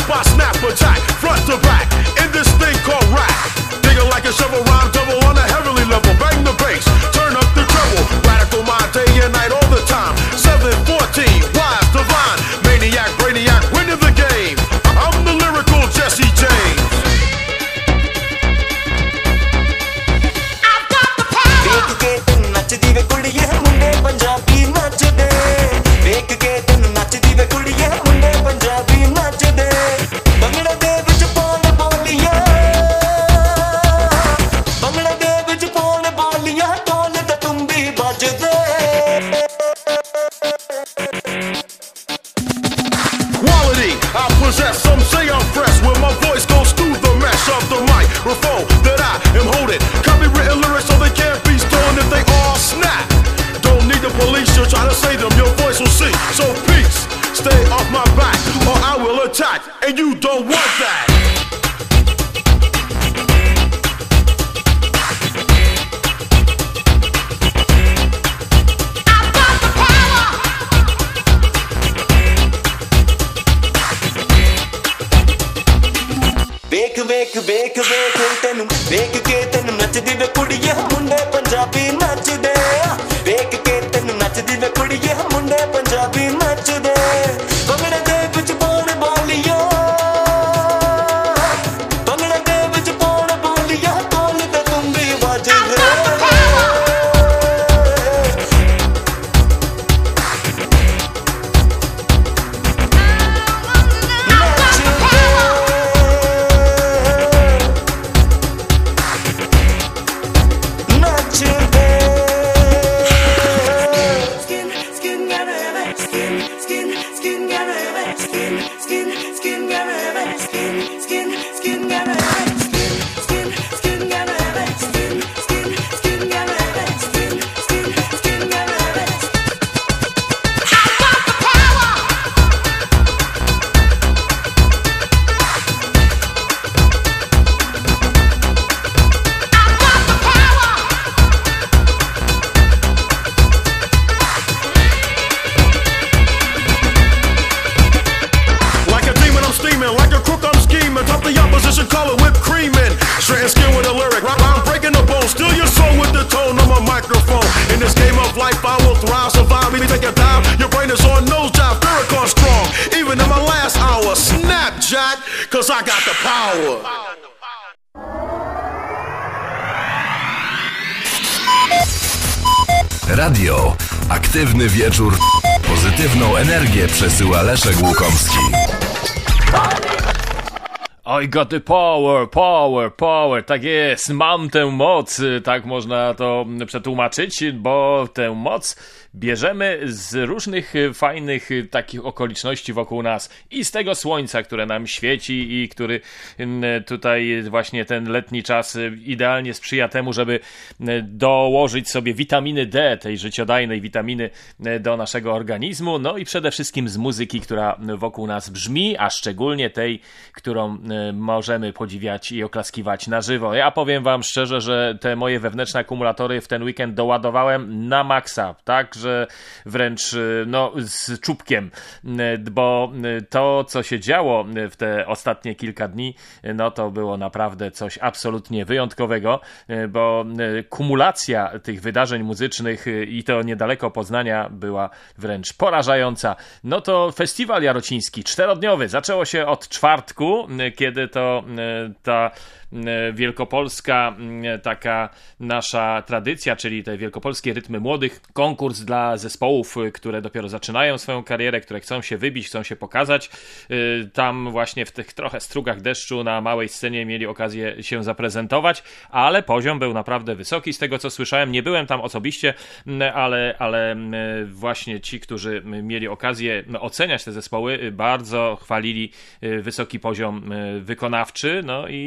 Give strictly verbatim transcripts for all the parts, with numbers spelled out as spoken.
by snap attack, front to back, in this thing called rap. Nigga like a shovel rhyme double on a heavenly level. Bang the bass, turn up the treble. Radical mind day and night all the time. seven fourteen, wise, divine. Maniac, brainiac, winning the game. I'm the lyrical Jesse James. I've got the power. Wake ke tenu nach dive kudiye munde Punjabi nach de. Wake ke tenu nach dive kudiye munde Punjabi nach de. Bangla de vich paun boliya. Bangla de vich paun boliya tol da tum bhi baj de. Quality, I possess. Some say I'm fresh. When my voice goes through the mesh of the microphone that I am holding. Copywritten lyrics so they can't be stolen if they all snap. Don't need the police to try to say them. Your voice will see. So peace, stay off my back or I will attack. And you don't want that. Wake, wake, wake, wake, tenu, wake ke tenu nach dive kudiye munde Punjabi nach de. Wake ke tenu nach dive kudiye munde Punjabi nach de. Bangla de vich paun boliya. Bangla de vich paun boliya tol da tum bhi baj de. Cause I got the power. Radio. Aktywny wieczór. Pozytywną energię przesyła Leszek Łukomski. I got the power, power, power, tak jest, mam tę moc, tak można to przetłumaczyć, bo tę moc bierzemy z różnych fajnych takich okoliczności wokół nas i z tego słońca, które nam świeci i który tutaj właśnie ten letni czas idealnie sprzyja temu, żeby dołożyć sobie witaminy D, tej życiodajnej witaminy do naszego organizmu, no i przede wszystkim z muzyki, która wokół nas brzmi, a szczególnie tej, którą możemy podziwiać i oklaskiwać na żywo. Ja powiem wam szczerze, że te moje wewnętrzne akumulatory w ten weekend doładowałem na maksa, tak, że wręcz no z czubkiem, bo to, co się działo w te ostatnie kilka dni, no to było naprawdę coś absolutnie wyjątkowego, bo kumulacja tych wydarzeń muzycznych i to niedaleko Poznania była wręcz porażająca. No to festiwal jarociński czterodniowy zaczęło się od czwartku, kiedy to ta wielkopolska taka nasza tradycja, czyli te wielkopolskie rytmy młodych, konkurs dla zespołów, które dopiero zaczynają swoją karierę, które chcą się wybić, chcą się pokazać. Tam właśnie w tych trochę strugach deszczu na małej scenie mieli okazję się zaprezentować, ale poziom był naprawdę wysoki z tego, co słyszałem. Nie byłem tam osobiście, ale, ale właśnie ci, którzy mieli okazję oceniać te zespoły, bardzo chwalili wysoki poziom wykonawczy, no i generalnie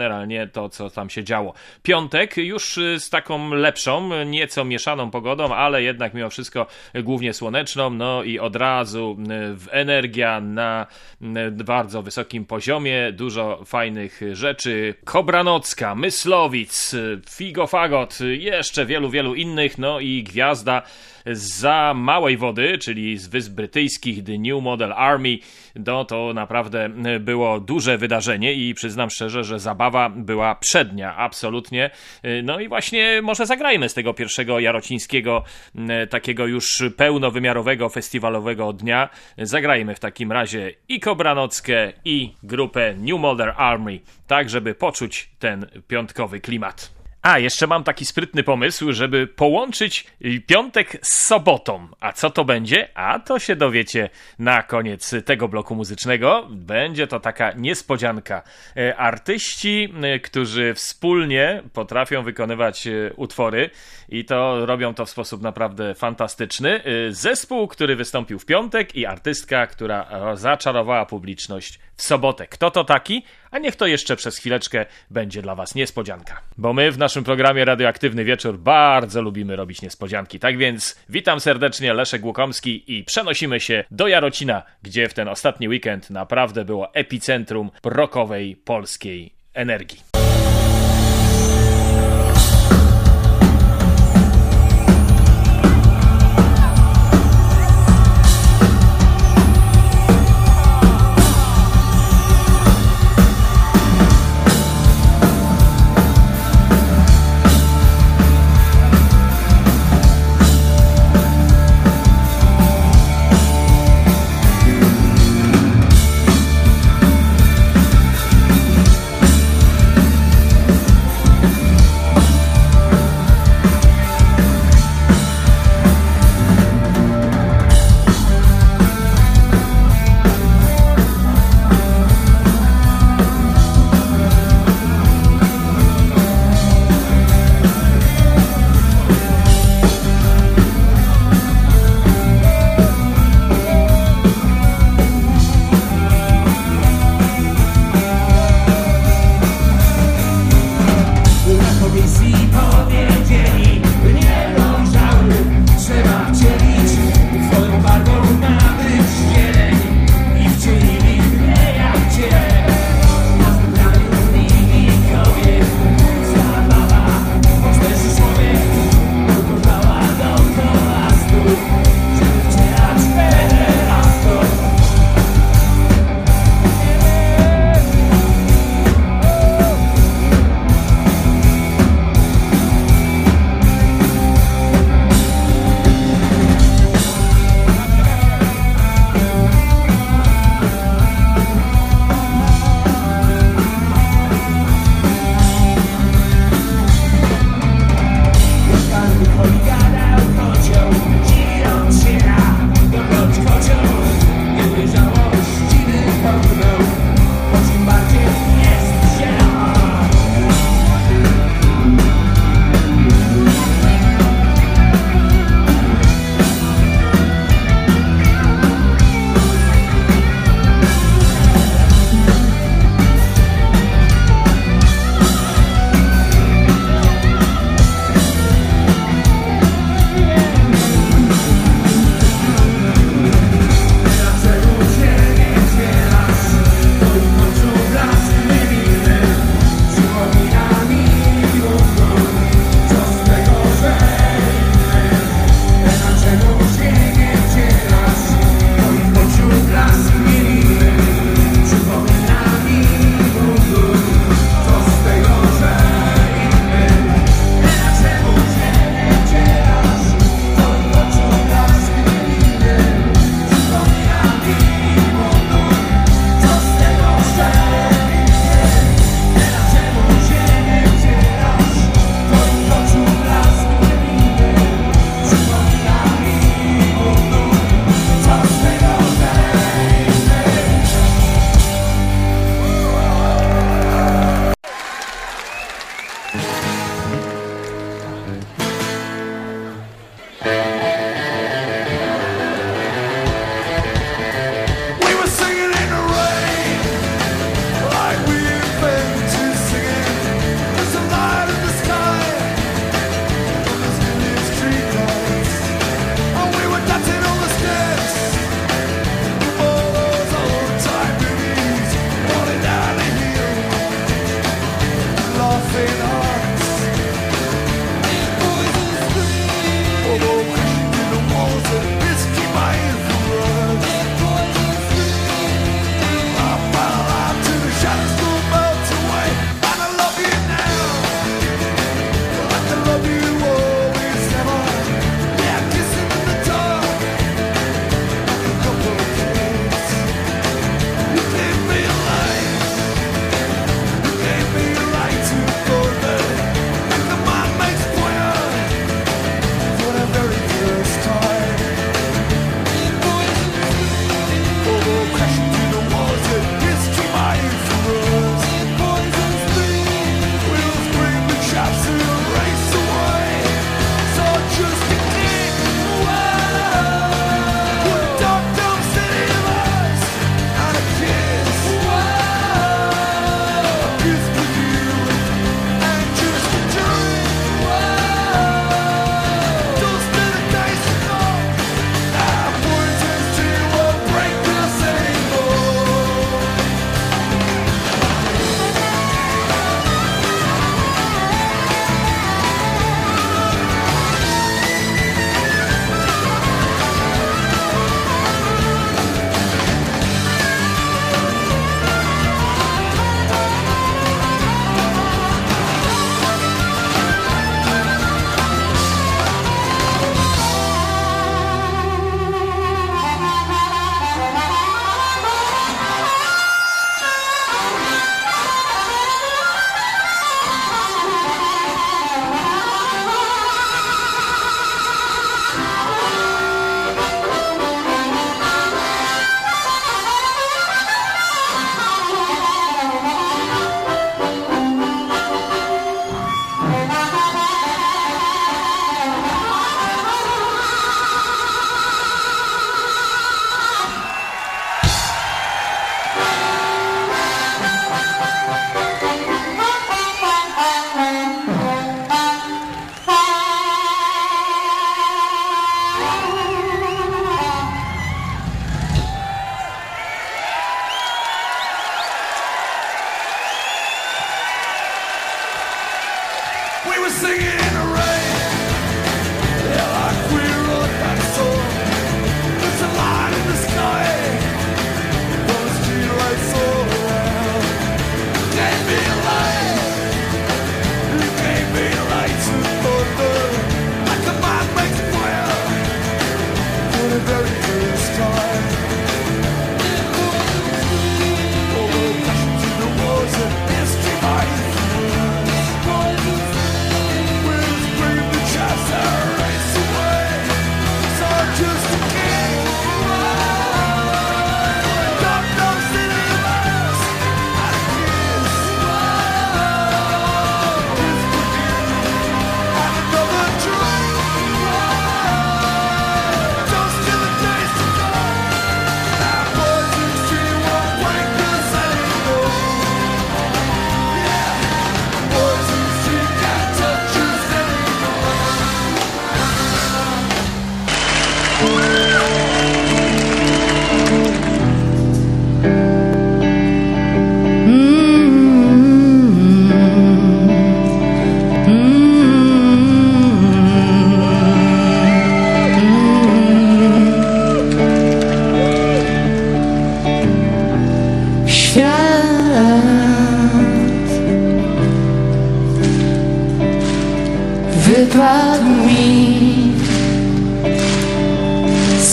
generalnie to, co tam się działo. Piątek już z taką lepszą, nieco mieszaną pogodą, ale jednak mimo wszystko głównie słoneczną, no i od razu energia na bardzo wysokim poziomie, dużo fajnych rzeczy. Kobranocka, Myslowic, Figofagot, jeszcze wielu, wielu innych, no i gwiazda za małej wody, czyli z Wysp Brytyjskich, The New Model Army. No to naprawdę było duże wydarzenie i przyznam szczerze, że zabawa była przednia, absolutnie. No i właśnie może zagrajmy z tego pierwszego jarocińskiego, takiego już pełnowymiarowego, festiwalowego dnia. Zagrajmy w takim razie i Kobranockę, i grupę New Model Army, tak żeby poczuć ten piątkowy klimat. A, jeszcze mam taki sprytny pomysł, żeby połączyć piątek z sobotą. A co to będzie? A to się dowiecie na koniec tego bloku muzycznego. Będzie to taka niespodzianka. Artyści, którzy wspólnie potrafią wykonywać utwory i to robią to w sposób naprawdę fantastyczny. Zespół, który wystąpił w piątek i artystka, która zaczarowała publiczność w sobotę. Kto to taki? A niech to jeszcze przez chwileczkę będzie dla was niespodzianka. Bo my w naszym programie Radioaktywny Wieczór bardzo lubimy robić niespodzianki. Tak więc witam serdecznie, Leszek Łukomski i przenosimy się do Jarocina, gdzie w ten ostatni weekend naprawdę było epicentrum rockowej polskiej energii.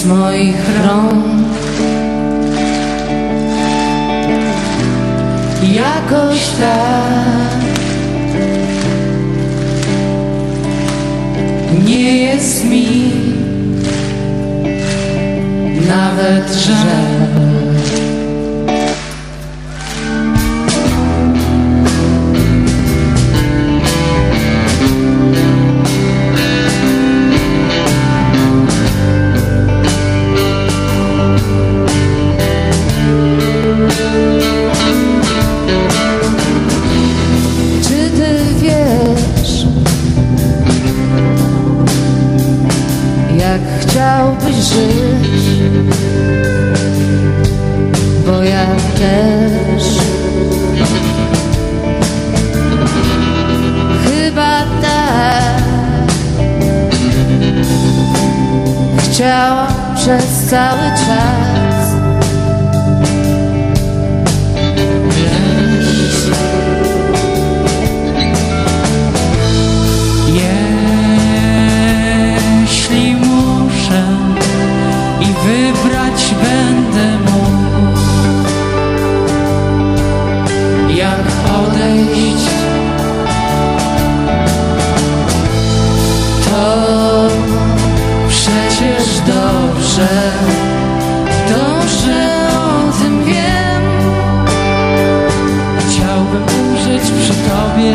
z moich rąk. Jakoś tak nie jest mi nawet żal. Chciałbyś żyć, bo ja też. Chyba tak chciałam przez cały czas. Lecz jeśli muszę i wybrać będę mógł, jak odejść, to przecież dobrze, dobrze o tym wiem. Chciałbym umrzeć przy tobie.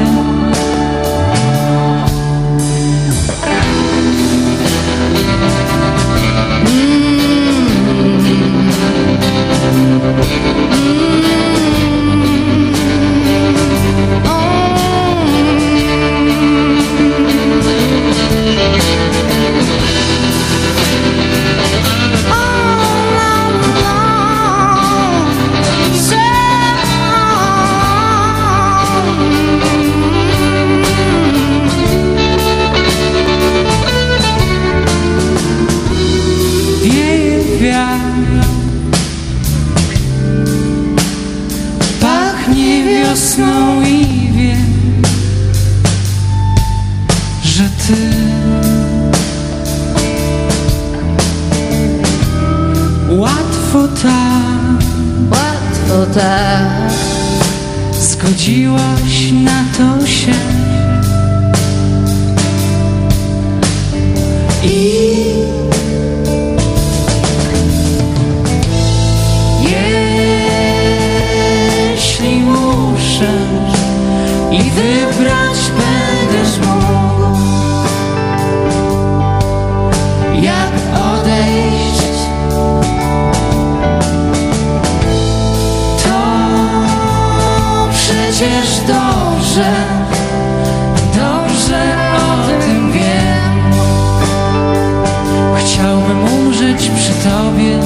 Pachnie wiosną i wiem, że ty łatwo tak, łatwo tak zgodziłaś na to się i jeśli muszę i wybrać będziesz mógł, jak odejść, to przecież dobrze, dobrze o tym wiem. Chciałbym umrzeć przy tobie.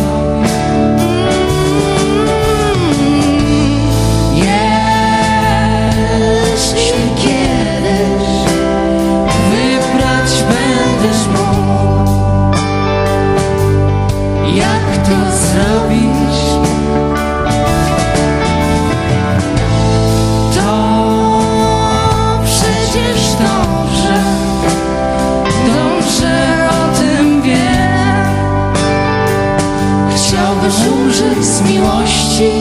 Umrzeć z miłości.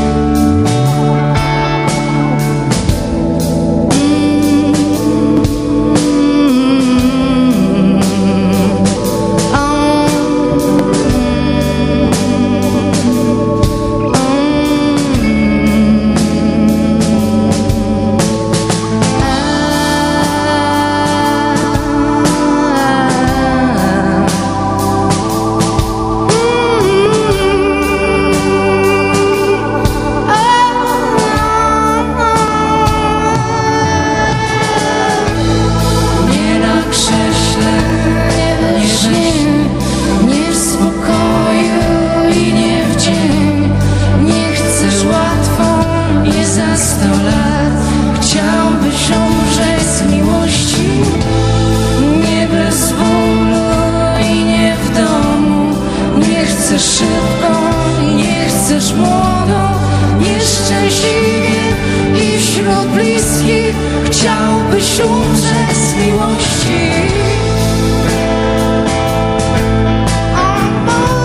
Chciałbyś umrzeć z miłości. Oh, oh.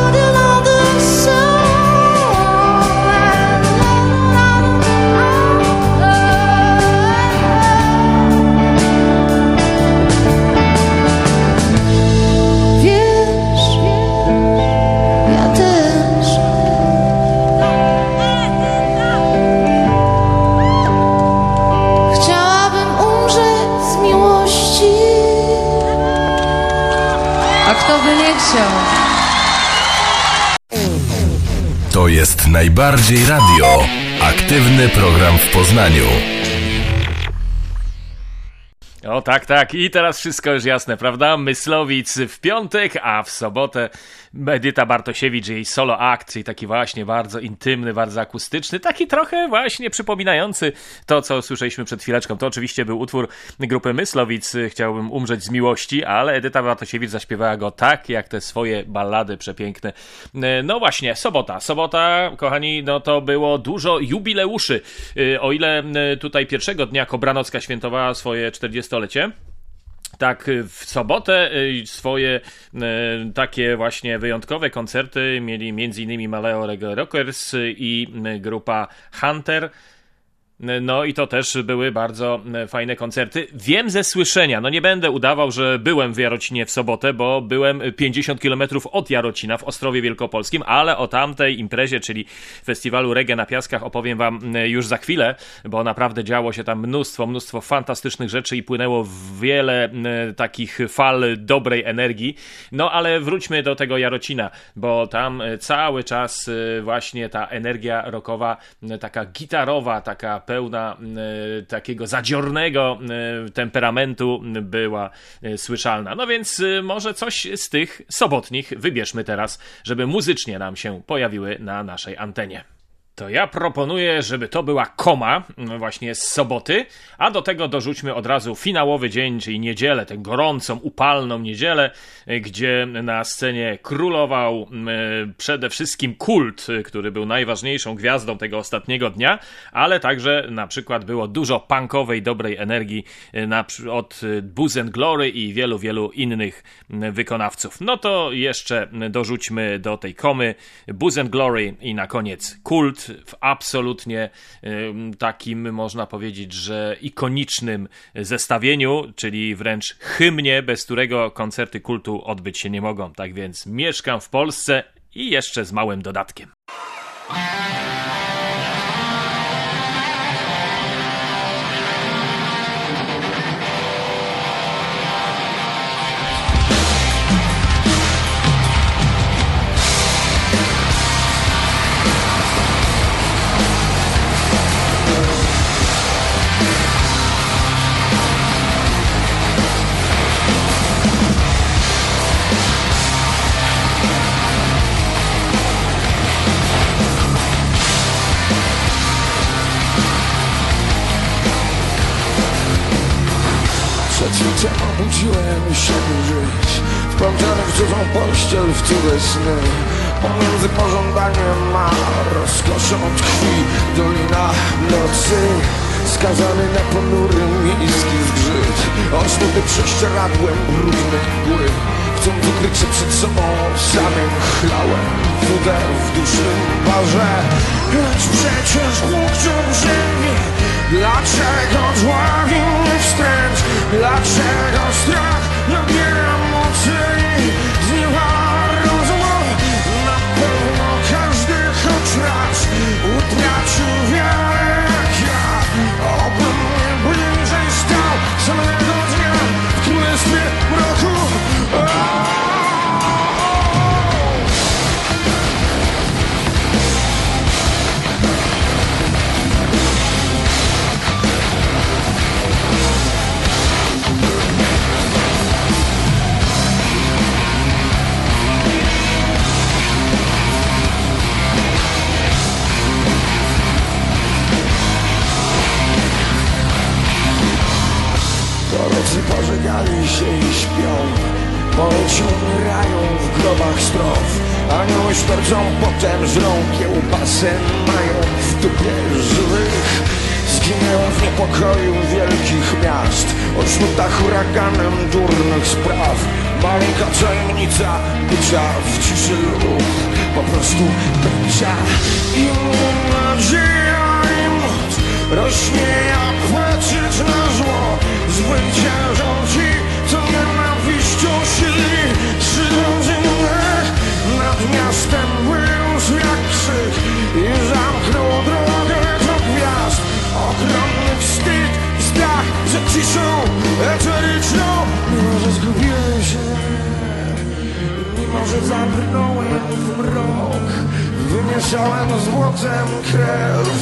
To jest najbardziej radio. Aktywny program w Poznaniu. O tak, tak. I teraz wszystko już jasne, prawda? Myslowic w piątek, a w sobotę Edyta Bartosiewicz, jej solo akt, czyli taki właśnie bardzo intymny, bardzo akustyczny, taki trochę właśnie przypominający to, co słyszeliśmy przed chwileczką. To oczywiście był utwór grupy Myslowic, Chciałbym umrzeć z miłości, ale Edyta Bartosiewicz zaśpiewała go tak, jak te swoje ballady przepiękne. No właśnie, sobota. Sobota, kochani, no to było dużo jubileuszy. O ile tutaj pierwszego dnia Kobranocka świętowała swoje czterdziestolecie, tak w sobotę swoje takie właśnie wyjątkowe koncerty mieli między innymi Maleo Reggae Rockers i grupa Hunter. No i to też były bardzo fajne koncerty. Wiem ze słyszenia, no nie będę udawał, że byłem w Jarocinie w sobotę, bo byłem pięćdziesiąt kilometrów od Jarocina w Ostrowie Wielkopolskim, ale o tamtej imprezie, czyli festiwalu Reggae na Piaskach, opowiem wam już za chwilę, bo naprawdę działo się tam mnóstwo, mnóstwo fantastycznych rzeczy i płynęło wiele takich fal dobrej energii. No ale wróćmy do tego Jarocina, bo tam cały czas właśnie ta energia rockowa, taka gitarowa, taka pełna e, takiego zadziornego e, temperamentu była e, słyszalna. No więc e, może coś z tych sobotnich wybierzmy teraz, żeby muzycznie nam się pojawiły na naszej antenie. To ja proponuję, żeby to była Koma właśnie z soboty, a do tego dorzućmy od razu finałowy dzień, czyli niedzielę, tę gorącą, upalną niedzielę, gdzie na scenie królował przede wszystkim Kult, który był najważniejszą gwiazdą tego ostatniego dnia, ale także na przykład było dużo punkowej, dobrej energii od Booze and Glory i wielu, wielu innych wykonawców. No to jeszcze dorzućmy do tej Komy Booze and Glory i na koniec Kult w absolutnie takim, można powiedzieć, że ikonicznym zestawieniu, czyli wręcz hymnie, bez którego koncerty Kultu odbyć się nie mogą. Tak więc mieszkam w Polsce i jeszcze z małym dodatkiem. Czemu budziłem się żyć wplątany w cudzą pościel, w cudze sny. Pomiędzy pożądaniem a rozkoszą tkwi dolina nocy, skazany na ponury miejski zgrzyt. Osnuty prześcieradłem brudnej mgły chcą wykryć się przed sobą samym chlałem. Wódę w dusznym barze, lecz przecież Bóg dobrze wie, dlaczego dławi mnie wstręt, dlaczego strach nabiera mocy i zniewa rozum. Na pewno każdy choć raz utracił wiarę jak ja. Obym mnie bliżej stał samego dnia w królestwie mroku. Prorocy pożegnali się i śpią, poeci umierają w grobach strof. Anioły śmierdzą potem żrą kiełbasę, mają w dupie żywych. Zginęła w niepokoju wielkich miast, ocznuta huraganem durnych spraw. Maleńka tajemnica bycia w ciszy lub po prostu bycia. I nadzieja i moc rośnie jak płetyczne zło. Zwyciężą ci, co nienawiścią sili. Skrzydłą innych nad miastem wyrósł jak krzyk i zamknął drogę do gwiazd. Ogromny wstyd i strach przed ciszą eteryczną. Mimo że zgubiłem się, mimo że zabrnąłem w mrok, wymieszałem z błotem krew.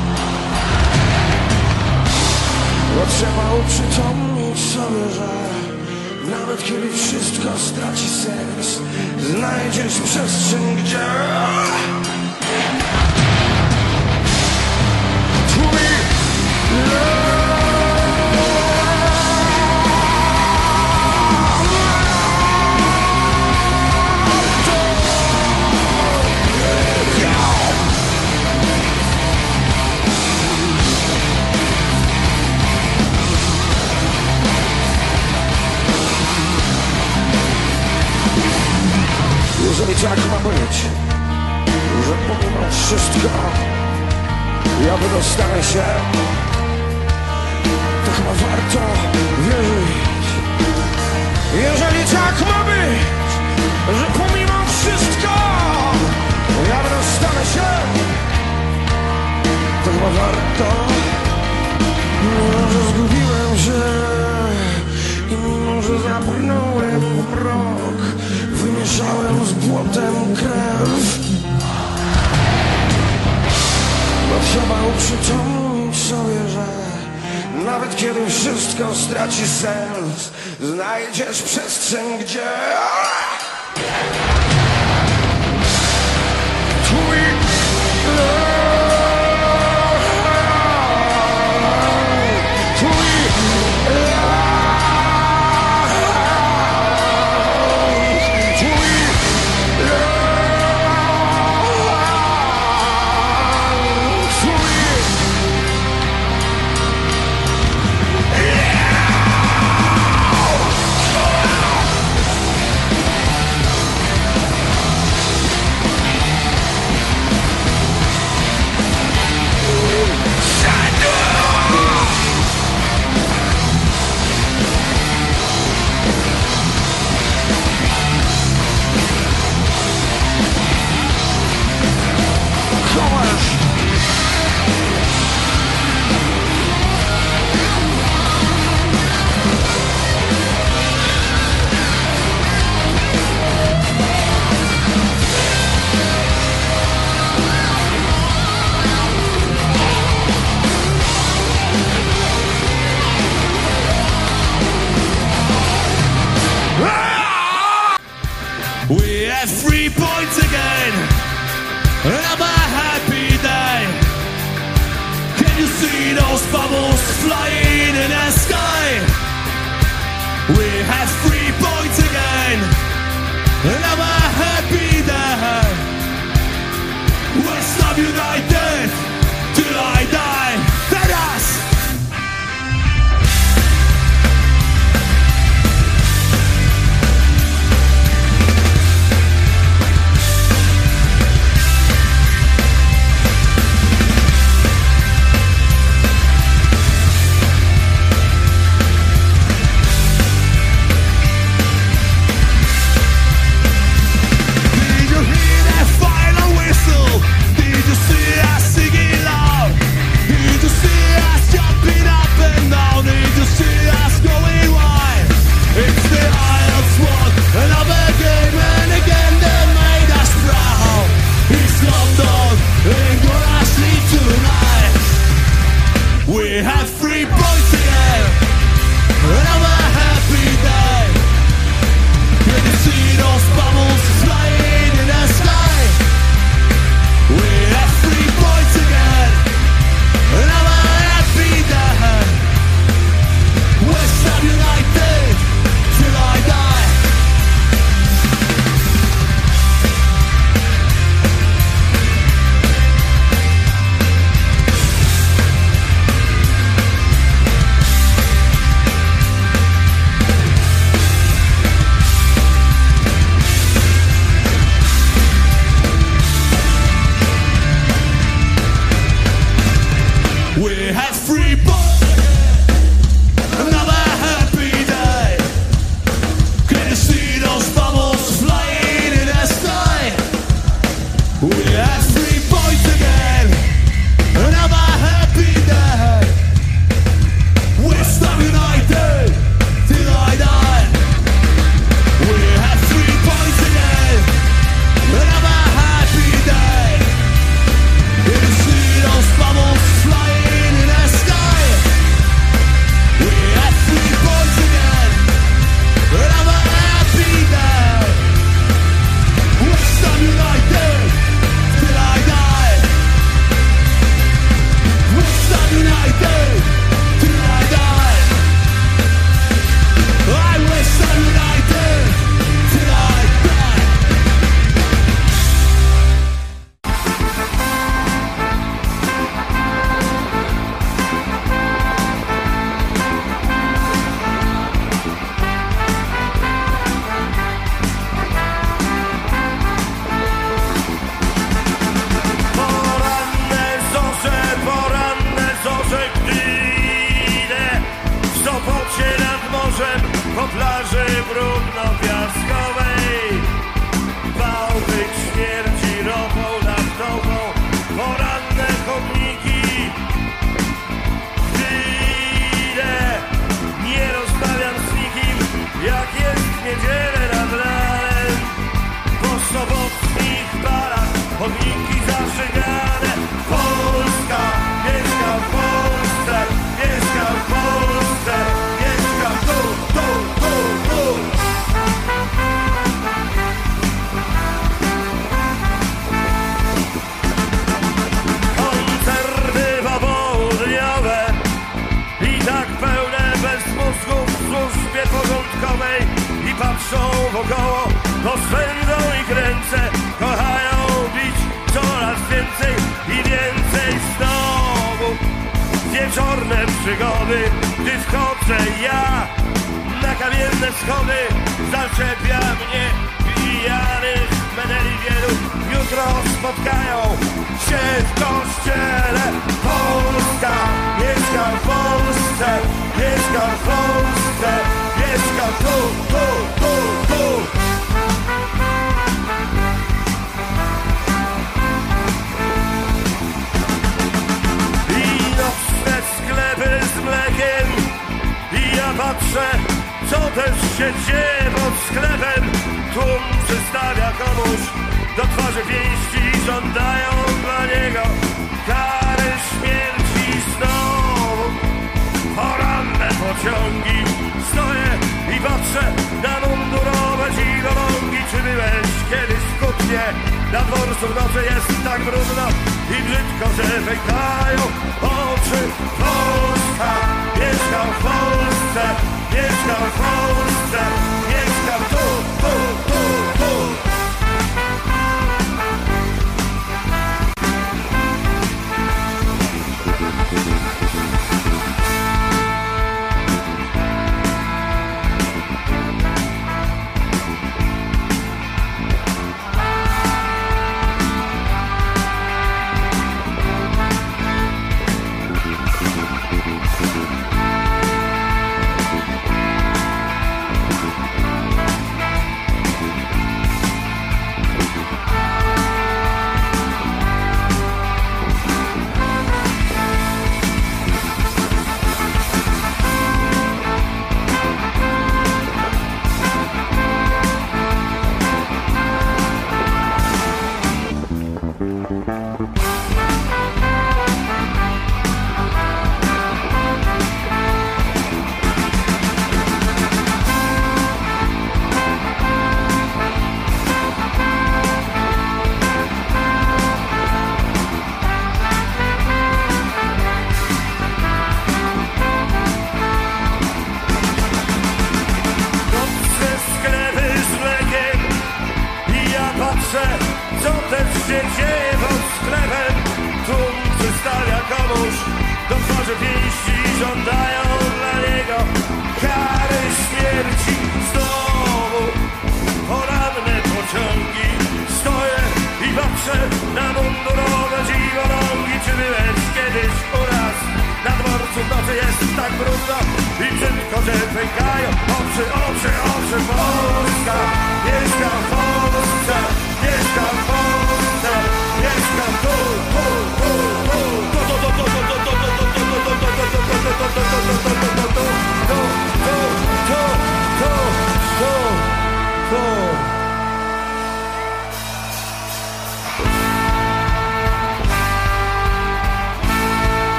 Bo trzeba uprzytomnić sobie, że nawet kiedy wszystko straci sens, znajdziesz przestrzeń, gdzie twój jeżeli tak ma być, że pomimo wszystko ja wydostanę się, to chyba warto wierzyć. Jeżeli tak ma być, że pomimo wszystko ja wydostanę się, to chyba warto. Mimo że zgubiłem się i mimo że zabrnąłem w mrok, wymieszałem z błotem krew. Bo trzeba uprzytomnić sobie, że nawet kiedy wszystko straci sens, znajdziesz przestrzeń, gdzie twój We have three points again. Another happy day. Can you see those bubbles flying in the sky? We have three points again. Another happy day. We'll stop united till I die. Let us. brudno-piaskowej. Bałtyk śmierci ropą naftową, poranne chodniki. Gdy idę, nie rozmawiam z nikim, jak jest niedzielę nad ranem. Po sobotnich barach chodniki zażygane. Polska mieszka w Polsce, mieszka w Polsce, mieszka tu, tu, tu, tu. Koncerty popołudniowe i tak pełne bez mózgów w służbie porządkowej i patrzą wokoło, to swędzą ich ręce, kochają bić coraz więcej i więcej znowu. Wieczorne przygody, gdy wchodzę ja na kamienne schody, zaczepia mnie pijanych meneli wielu. Jutro spotkają się w kościele. Polska mieszka w Polsce, mieszka w Polsce, mieszka tu, tu, tu, tu. I nocne sklepy z mlekiem, i ja patrzę, co też się dzieje pod sklepem. Tłum przystawia komuś do twarzy pięści i żądają dla niego kary śmierci. Znowu poranne pociągi, stoję i patrzę na mundurowe dziwolągi. Czy byłeś kiedyś w Kutnie? Na dworcu w nocy jest tak brudno i brzydko, że pękają oczy. Polska mieszka w Polsce, mieszka w Polsce, mieszka tu, tu, tu, tu. Co też się dzieje pod sklepem? Tłum przystawia komuś do twarzy pięści i żądają dla niego kary śmierci. Znowu poranne pociągi, stoję i patrzę na mundurowe dziwolągi. Czy byłeś kiedyś u nas? Na dworcu w nocy jest tak brudno i brzydko, że pękają oczy, oczy, oczy. Polska mieszka w Polsce, mieszka w Polsce, mieszka tu, tu, tu, tu, tu, tu, tu, tu, tu, tu, tu, tu.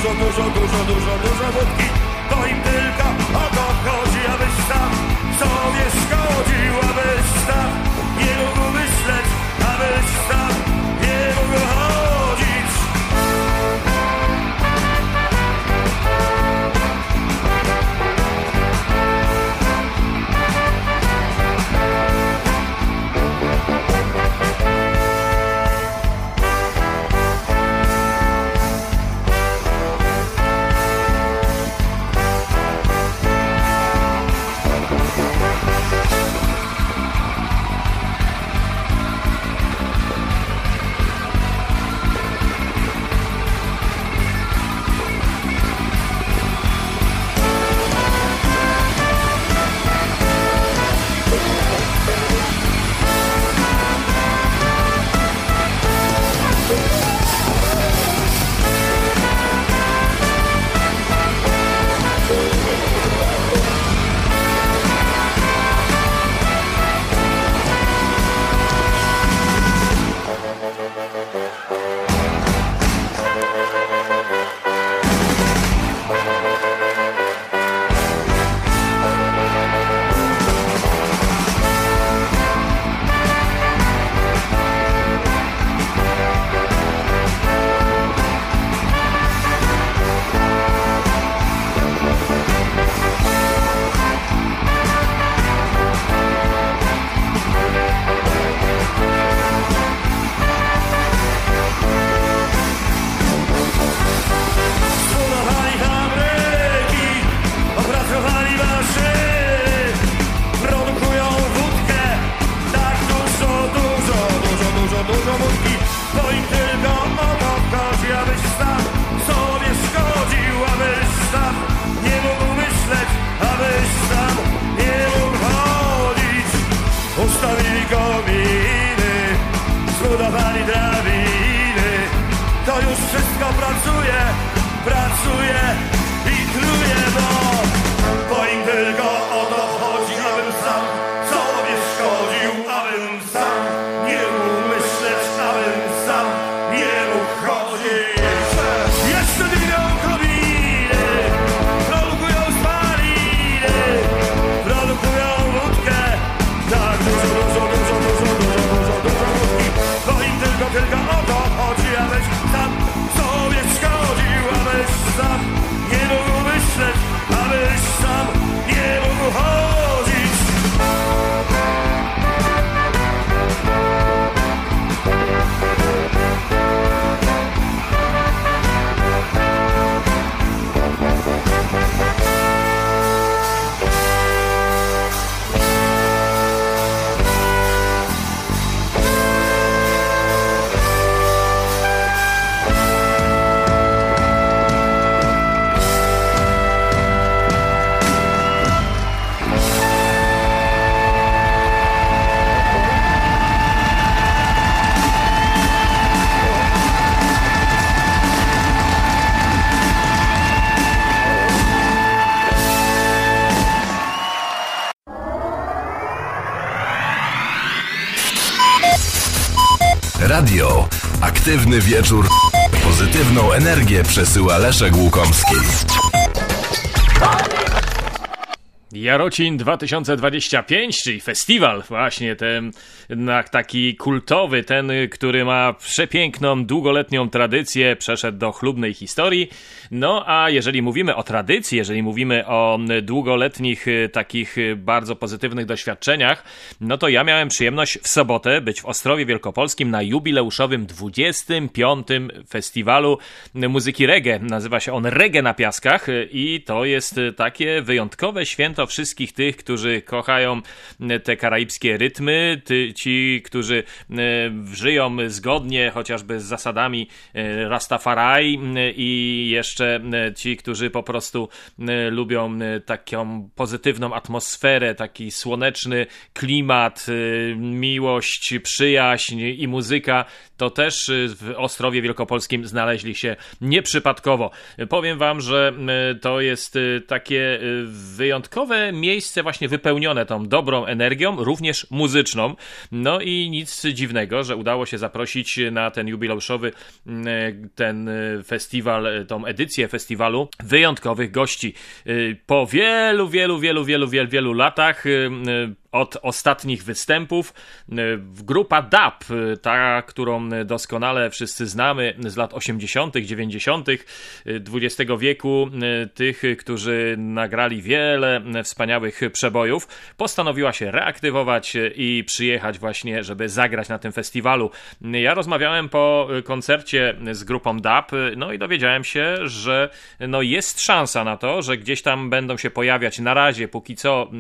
dużo, dużo, dużo, dużo, dużo wódki. To im tylko o to chodzi, abyś sam sobie szkodził, abyś sam nie mógł myśleć, abyś sam nie mógł chodzić. Radio. Aktywny wieczór. Pozytywną energię przesyła Leszek Łukomski. Jarocin dwa tysiące dwadzieścia pięć, czyli festiwal właśnie ten taki kultowy, ten, który ma przepiękną, długoletnią tradycję, przeszedł do chlubnej historii. No a jeżeli mówimy o tradycji, jeżeli mówimy o długoletnich takich bardzo pozytywnych doświadczeniach, no to ja miałem przyjemność w sobotę być w Ostrowie Wielkopolskim na jubileuszowym dwudziestym piątym festiwalu muzyki reggae. Nazywa się on Reggae na Piaskach i to jest takie wyjątkowe święto wszystkich tych, którzy kochają te karaibskie rytmy, ty, ci, którzy e, żyją zgodnie chociażby z zasadami e, Rastafari e, i jeszcze e, ci, którzy po prostu e, lubią e, taką pozytywną atmosferę, taki słoneczny klimat, e, miłość, przyjaźń i muzyka. To też w Ostrowie Wielkopolskim znaleźli się nieprzypadkowo. Powiem wam, że to jest takie wyjątkowe wyjątkowe miejsce właśnie wypełnione tą dobrą energią, również muzyczną. No i nic dziwnego, że udało się zaprosić na ten jubileuszowy ten festiwal, tą edycję festiwalu wyjątkowych gości. Po wielu, wielu, wielu, wielu, wielu, wielu latach od ostatnich występów grupa D A P, ta, którą doskonale wszyscy znamy z lat osiemdziesiątych, dziewięćdziesiątych dwudziestego wieku, tych, którzy nagrali wiele wspaniałych przebojów, postanowiła się reaktywować i przyjechać właśnie, żeby zagrać na tym festiwalu. Ja rozmawiałem po koncercie z grupą D A P, no i dowiedziałem się, że no jest szansa na to, że gdzieś tam będą się pojawiać na razie, póki co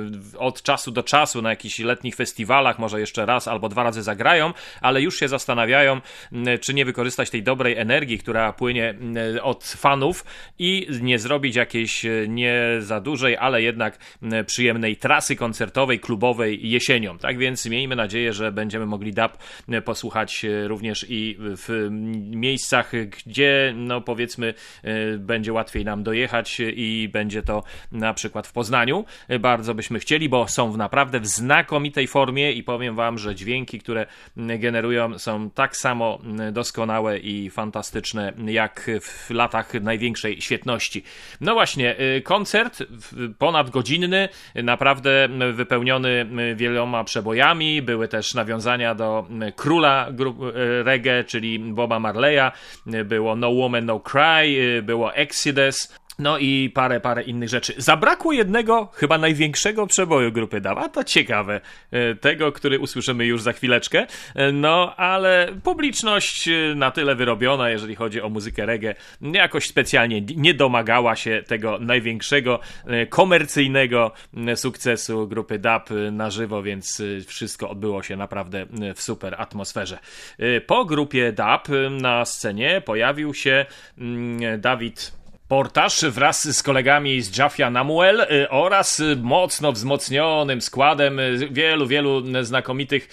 od czasu do czasu na jakichś letnich festiwalach, może jeszcze raz albo dwa razy zagrają, ale już się zastanawiają, czy nie wykorzystać tej dobrej energii, która płynie od fanów i nie zrobić jakiejś nie za dużej, ale jednak przyjemnej trasy koncertowej, klubowej jesienią. Tak więc miejmy nadzieję, że będziemy mogli D A P posłuchać również i w miejscach, gdzie no powiedzmy będzie łatwiej nam dojechać i będzie to na przykład w Poznaniu. Bardzo byśmy chcieli, bo są w naprawdę w znakomitej formie i powiem wam, że dźwięki, które generują, są tak samo doskonałe i fantastyczne jak w latach największej świetności. No właśnie, koncert ponadgodzinny, naprawdę wypełniony wieloma przebojami, były też nawiązania do króla grup reggae, czyli Boba Marleya, było No Woman No Cry, było Exodus, no i parę, parę innych rzeczy. Zabrakło jednego, chyba największego przeboju grupy D A P, a to ciekawe, tego, który usłyszymy już za chwileczkę, no ale publiczność na tyle wyrobiona, jeżeli chodzi o muzykę reggae, jakoś specjalnie nie domagała się tego największego, komercyjnego sukcesu grupy D A P na żywo, więc wszystko odbyło się naprawdę w super atmosferze. Po grupie D A P na scenie pojawił się Dawid Portaż wraz z kolegami z Jafia Namuel oraz mocno wzmocnionym składem wielu, wielu znakomitych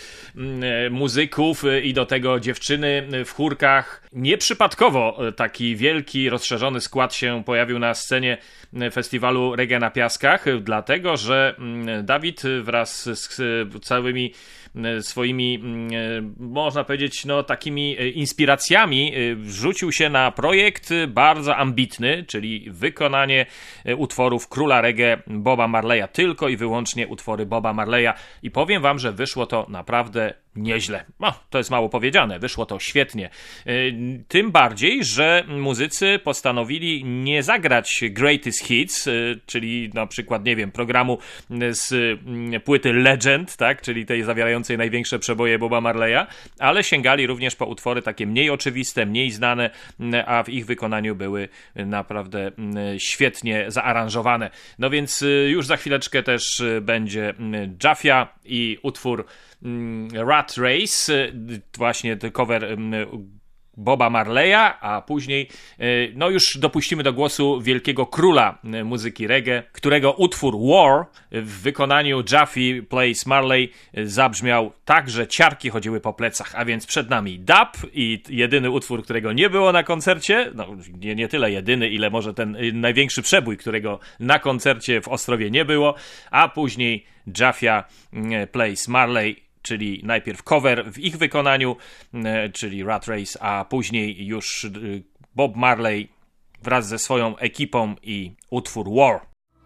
muzyków i do tego dziewczyny w chórkach. Nieprzypadkowo taki wielki, rozszerzony skład się pojawił na scenie festiwalu Reggae na Piaskach, dlatego że Dawid wraz z całymi swoimi, można powiedzieć, no takimi inspiracjami rzucił się na projekt bardzo ambitny, czyli wykonanie utworów króla reggae Boba Marleya, tylko i wyłącznie utwory Boba Marleya i powiem wam, że wyszło to naprawdę nieźle. No, to jest mało powiedziane, wyszło to świetnie. Tym bardziej, że muzycy postanowili nie zagrać Greatest Hits, czyli na przykład, nie wiem, programu z płyty Legend, tak, czyli tej zawierającej największe przeboje Boba Marleya, ale sięgali również po utwory takie mniej oczywiste, mniej znane, a w ich wykonaniu były naprawdę świetnie zaaranżowane. No więc już za chwileczkę też będzie Jafia i utwór Rat Race, właśnie cover Boba Marleya, a później no już dopuścimy do głosu wielkiego króla muzyki reggae, którego utwór War w wykonaniu Jaffy Plays Marley zabrzmiał tak, że ciarki chodziły po plecach, a więc przed nami D A P i jedyny utwór, którego nie było na koncercie, no nie, nie tyle jedyny, ile może ten największy przebój, którego na koncercie w Ostrowie nie było, a później Jaffia Plays Marley, czyli najpierw cover w ich wykonaniu, czyli Rat Race, a później już Bob Marley wraz ze swoją ekipą i utwór War.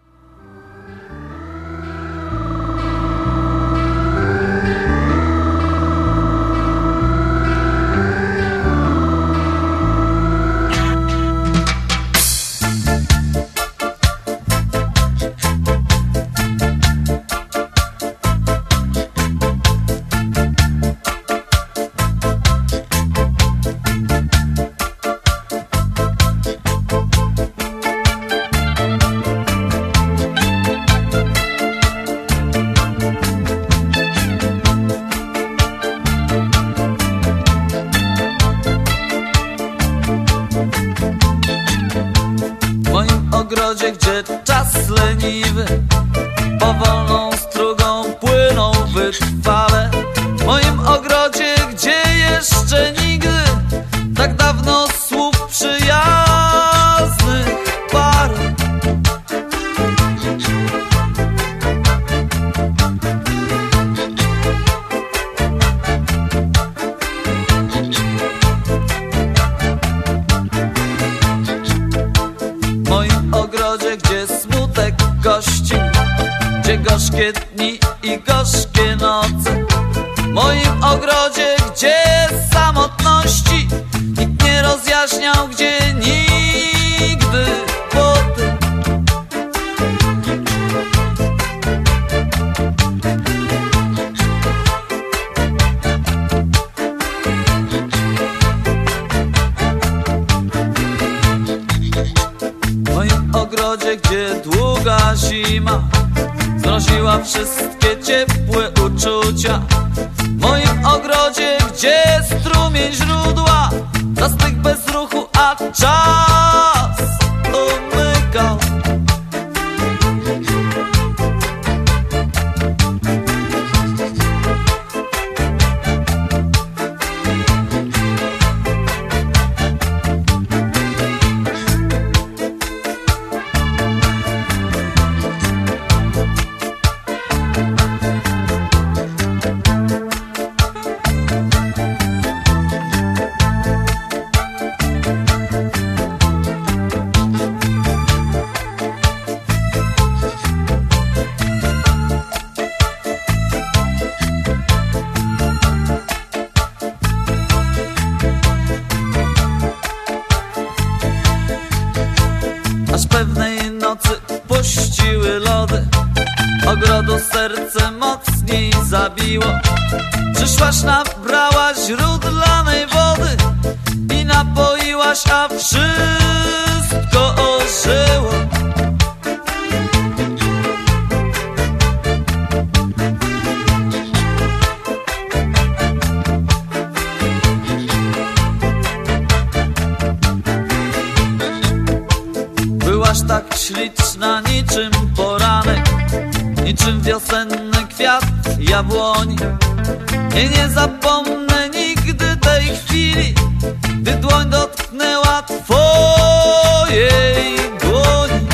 Gdzie czas leniwy powolną strugą płynął wytrwale. W moim ogrodzie, gdzie jeszcze nigdy tak dawno słów przyjaznych parę. ciężkie dni i gorzkie noce. W moim ogrodzie, gdzie jest samotności, nikt nie rozjaśniał, gdzie nigdy wody. W moim ogrodzie, gdzie długa zima zmroziła wszystkie ciepłe uczucia. W moim ogrodzie, gdzie strumień źródła zastygł bez ruchu, a czas umykał. Aż pewnej nocy puściły lody, ogrodu serce mocniej zabiło. Przyszłaś, nabrałaś źródlanej wody i napoiłaś, a wszystko ożyło. Byłaś tak śliczna niczym poranek, niczym wiosenny kwiat jabłoni. I nie zapomnę nigdy tej chwili, gdy dłoń dotknęła twojej dłoni.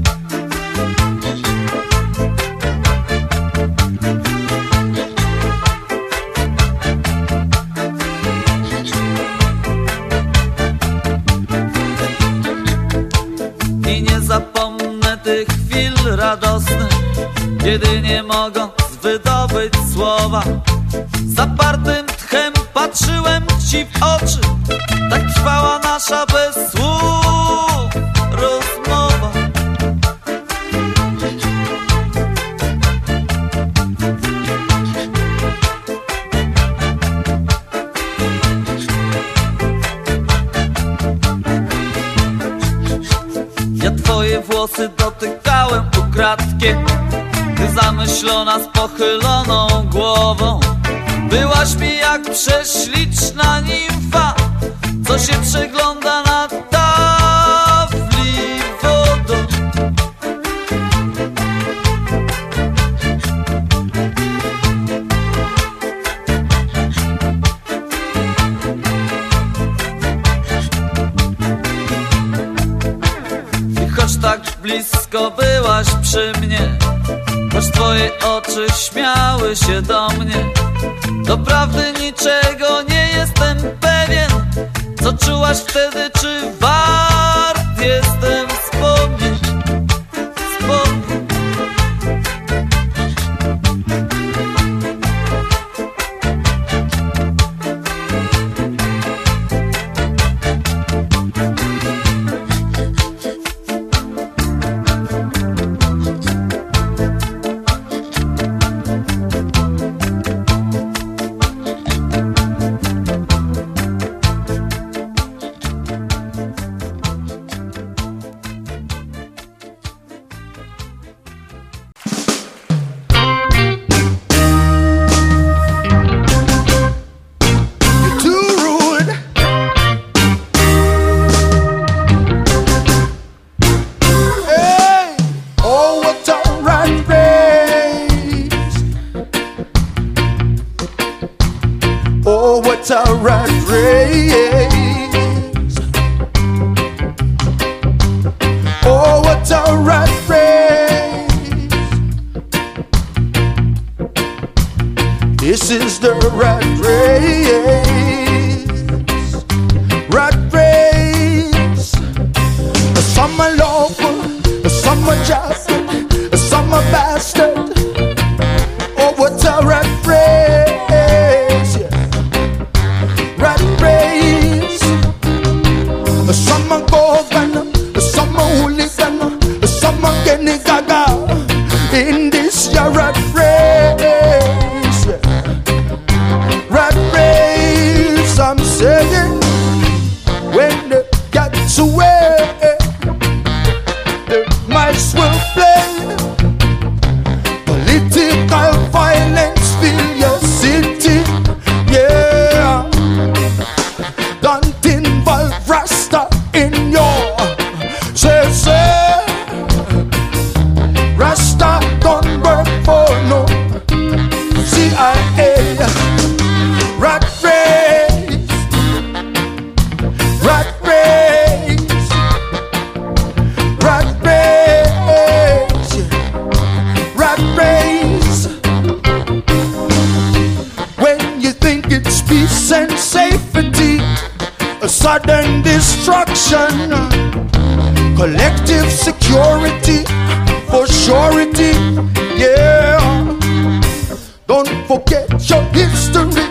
I nie zapomnę tych chwil radosnych, kiedy nie mogąc wydobyć słowa, zapartym tchem patrzyłem ci w oczy. Tak trwała nasza bez słów rozmowa. Ja twoje włosy dotykałem ukradkiem, ty zamyślona z pochyloną głową. Byłaś mi jak prześliczna nimfa, co się przegląda na tafli wodą. I choć tak blisko byłaś przy mnie, choć twoje oczy śmiały się do mnie, doprawdy niczego nie jestem pewien. Co czułaś wtedy, czy wart jestem wspomnieć, wspomnieć. Oh, what a rat race. Oh, what a rat race. This is the rat race. Rat race. Some are lawful, some are just, some are bastard. bogan, some are hooligan, some are getting gaga in this your rat race. Rat race, I'm saying, when they get away, they might as well play political violence, fill your city, yeah. Don't involve Rasta in your say, say. Rasta don't work for no C I A. Rat race, rat race, rat race, rat race. When you think it's peace and safety, a sudden destruction, collective security for surety, yeah. Don't forget your history,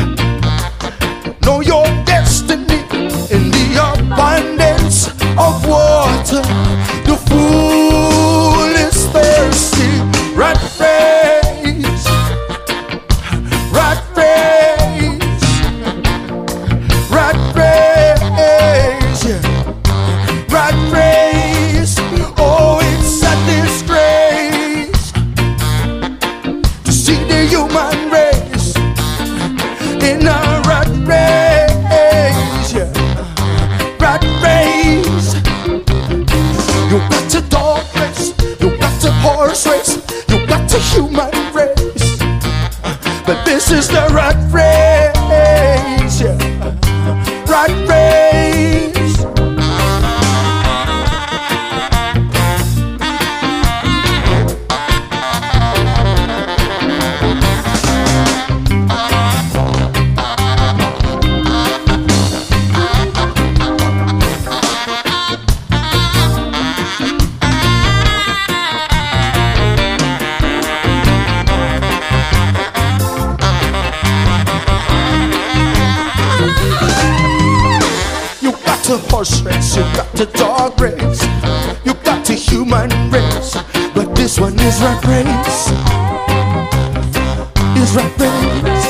know your destiny. In the abundance of water, the fool is thirsty. Rat race, rat race, rat race, yeah. Rat race. Oh, it's a disgrace to see the human race in a rat race, yeah. Rat race. You got a dog race, you got a horse race, you got a human race, but this is the rat race, yeah. Rat race. A horse race, you got a dog race, you got a human race, but this one is rat race, is rat race.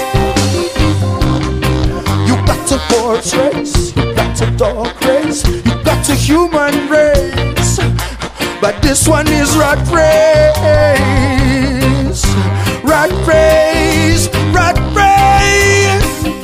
You got a horse race, you got a dog race, you got a human race, but this one is rat race, rat race, rat race.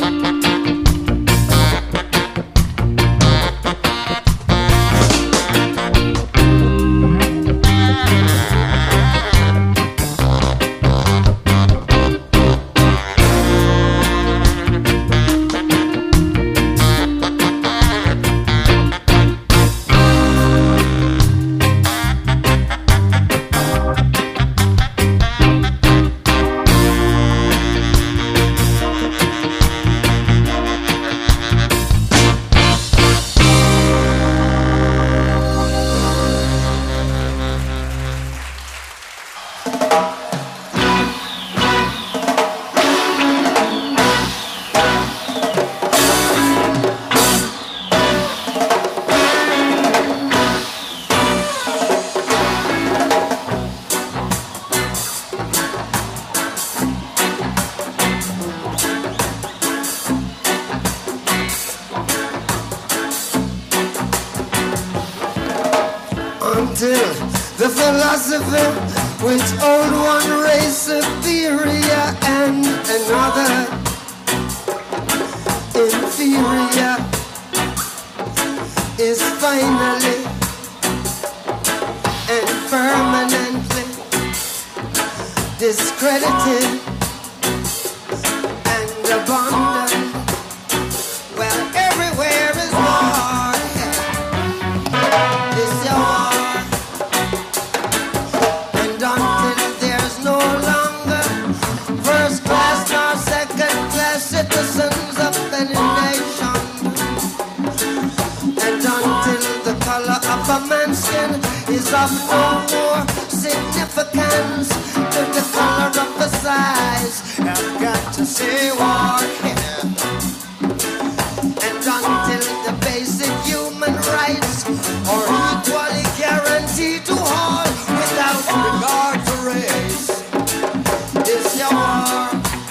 The philosopher which old one race superior and another inferior is finally and permanently discredited and abandoned. Well, everywhere is war. This your war. And until there's no longer first class nor second class citizens of any nation, and until the color of a man's skin is of no more significance to the color of the size, I've got to say war here. And until the basic human rights are equally guaranteed to all without regard to race. It's your war.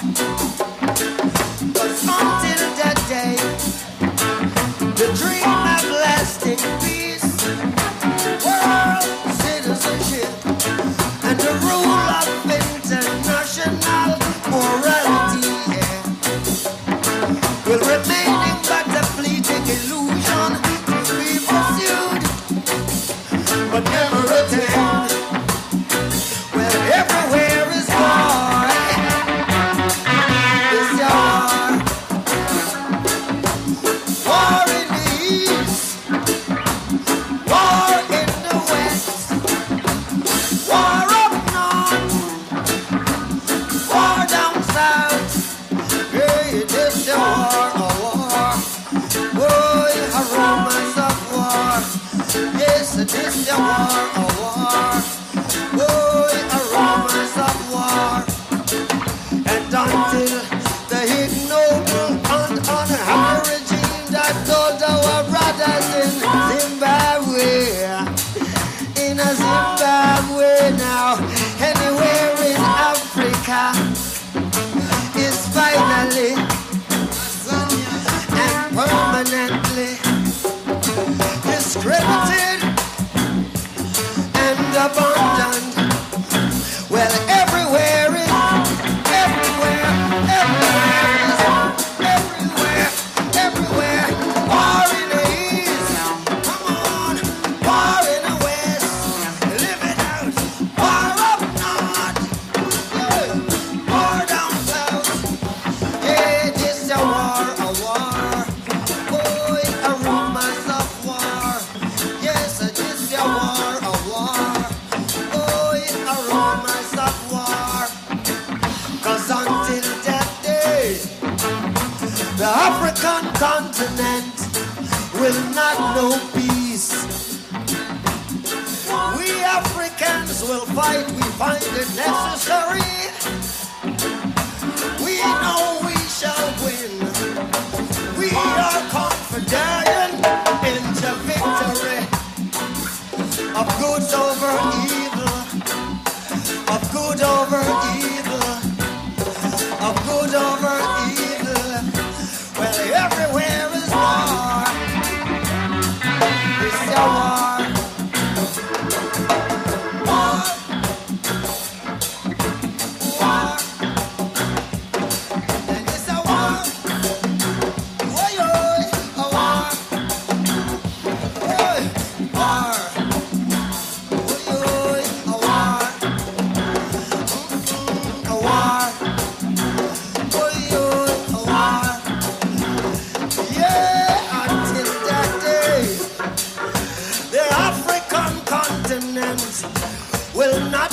'Cause until that day, the dream of lasting peace, world citizenship, and the rule of international morality, yeah, will remain but a fleeting illusion to be pursued, but never attained. Well, everywhere is war. It's war. War in the east, war in the west, war up north, war down south. Hey, it is the war, a war. Boy, aromas of war. Yes, it is the war, a war. Boy, aromas of war. And until the ignoble and unhappy regime that told our brothers in Zimbabwe, in a Zimbabwe now, anywhere in Africa, is finally and permanently discredited and abandoned. Well, everywhere is, everywhere, everywhere is, everywhere, everywhere. War in the east, come on, war in the west, live it out. War up north, yeah, war down south. Yeah, this a war, a war. Boy, aromas of war. Yes, this a war, a war. Boy, aromas of war. 'Cause until that day, the African continent will not know peace. We Africans will fight, we find it necessary. We know we shall win. We are confident into victory of good over evil, of good over evil, of good over evil. Well, everywhere is war. It's a war. War. War. And it's a war. Oi, oi, a war. Oi, war. Oi, oi, a war. Mm-mm, a war. Oi, oi, a war. Yeah, until that day, the African continent will not